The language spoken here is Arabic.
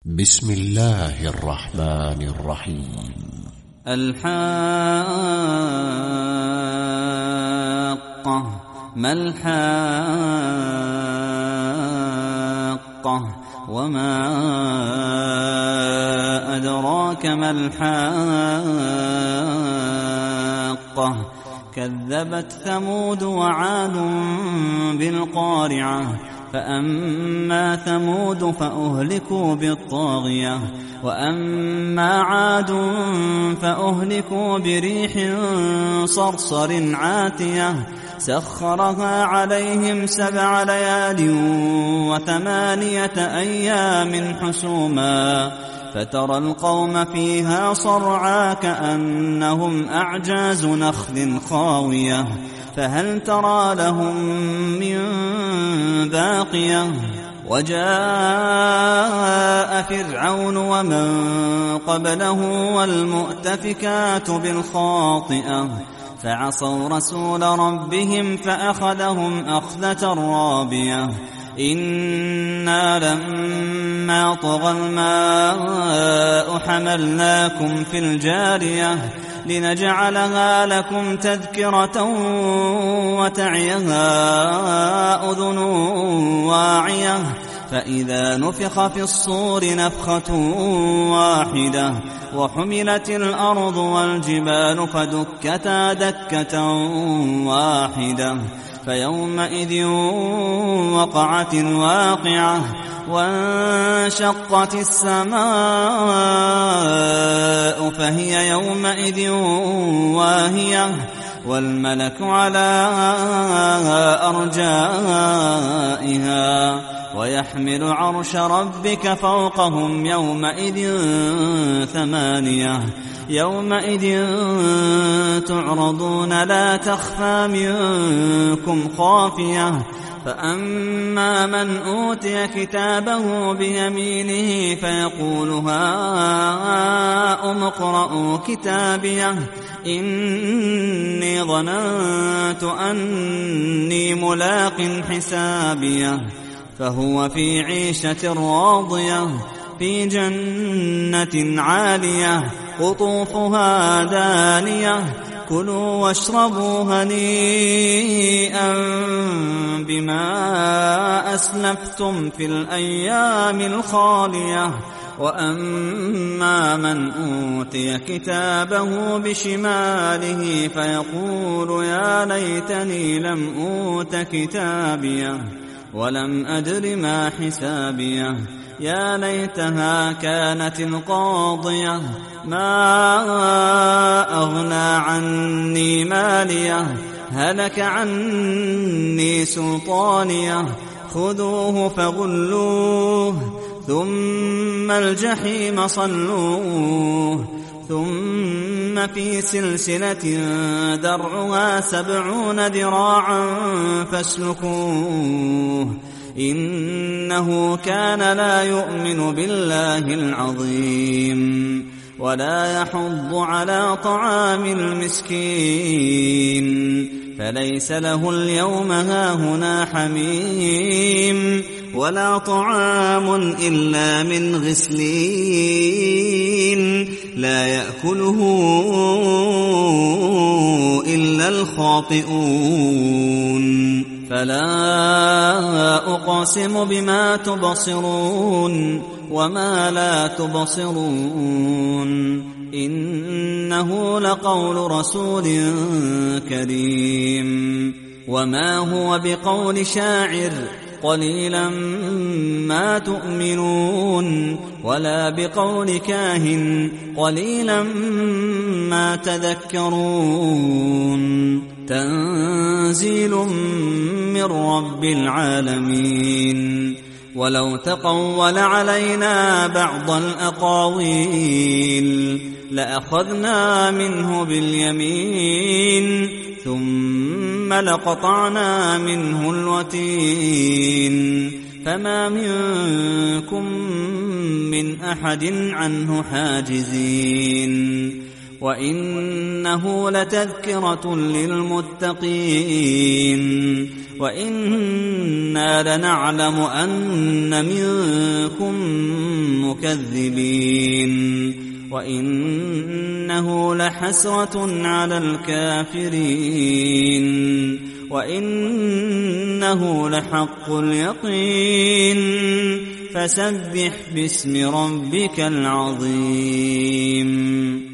بسم الله الرحمن الرحيم. الحاقة ما الحاقة وما أدراك ما الحاقة كذبت ثمود وعاد بالقارعة فأما ثمود فأهلكوا بالطاغية وأما عاد فأهلكوا بريح صرصر عاتية سخرها عليهم 7 ليال و8 أيام حسوما فترى القوم فيها صرعا كأنهم أعجاز نخل خاوية فهل ترى لهم من باقية وجاء فرعون ومن قبله والمؤتفكات بالخاطئة فعصوا رسول ربهم فأخذهم أخذة رابية إنا لما طغى الماء حملناكم في الجارية لنجعلها لكم تذكرة وتعيها أذن واعية فإذا نفخ في الصور نفخة واحدة وحملت الأرض والجبال فدكتا دكة واحدة فيومئذ وقعت الواقعة وانشقت السماء فهي يومئذ واهية والملك على أرجائها ويحمل عرش ربك فوقهم يومئذ 8 يومئذ تعرضون لا تخفى منكم خافية فأما من أوتي كتابه بيمينه فيقول هاؤم اقرءوا كتابيه إني ظننت أني ملاق حسابيه فهو في عيشة راضية في جنة عالية قطوفها دانية كلوا واشربوا هنيئا بما أسلفتم في الأيام الخالية وأما من أوتي كتابه بشماله فيقول يا ليتني لم أوت كتابيه ولم أدر ما حسابيه يا ليتها كانت القاضية ما أغنى عني ماليه هلك عني سلطانيه خذوه فغلوه ثم الجحيم صلوه ثم في سلسلة درعها 70 ذراعا فاسلكوه إنه كان لا يؤمن بالله العظيم ولا يحض على طعام المسكين فليس له اليوم هاهنا حميم ولا طعام إلا من غسلين لا يأكله إلا الخاطئون فلا أقسم بما تبصرون وما لا تبصرون إنه لقول رسول كريم وما هو بقول شاعر قليلا ما تؤمنون ولا بقول كاهن قليلا ما تذكرون تنزيل من رب العالمين ولو تقول علينا بعض الأقاويل لأخذنا منه باليمين ثم لقطعنا منه الوتين فما منكم من أحد عنه حاجزين وإنه لتذكرة للمتقين وإنا لنعلم أن منكم مكذبين وإنه لحسرة على الكافرين وإنه لحق اليقين فسبح باسم ربك العظيم